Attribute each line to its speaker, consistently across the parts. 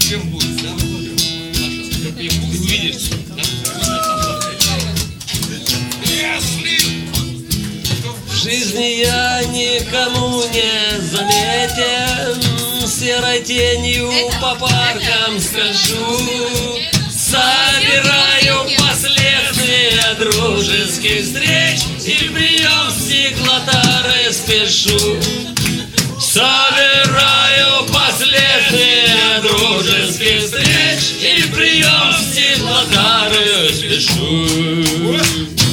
Speaker 1: припев будет, да? Припев будет. Увидишь.
Speaker 2: В жизни я никому не заметен, серой тенью по паркам скольжу, собираю последствия дружеских встреч и в прием стеклотары спешу. Собираю последствия дружеских встреч и в прием стеклотары спешу.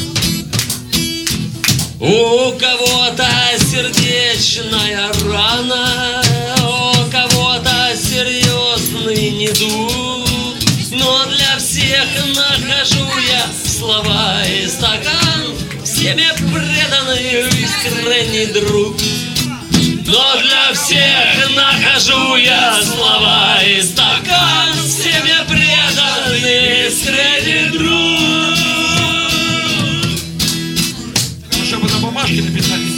Speaker 2: У кого-то сердечная рана, у кого-то серьезный недуг, но для всех нахожу я слова и стакан, всеми преданный искренний друг. Но для всех нахожу я слова и стакан, всеми преданный искренний друг.
Speaker 1: Чтобы на бумажке написали.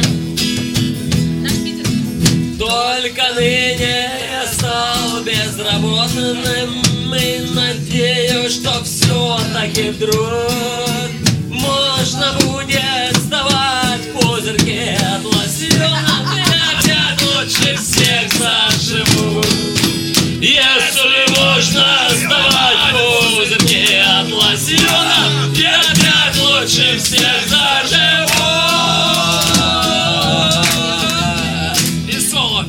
Speaker 2: Только ныне я стал безработным и надеюсь, что все-таки вдруг можно будет сдавать пузырьки от лосьона, и опять лучше всех заживу. Если можно сдавать пузырьки от лосьона, и опять лучше всех заживу. И соло.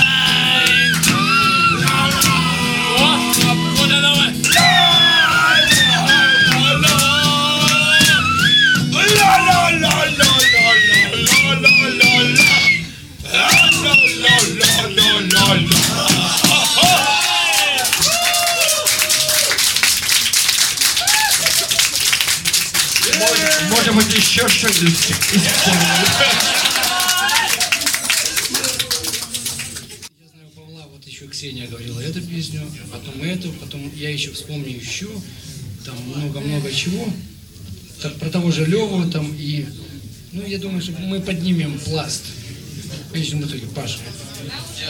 Speaker 1: Может быть, еще что-нибудь.
Speaker 3: Я знаю Павла, вот еще Ксения говорила эту песню, потом эту, потом я еще вспомню еще, там много-много чего, про того же Леву там и, ну я думаю, что мы поднимем пласт в конечном итоге, Паша.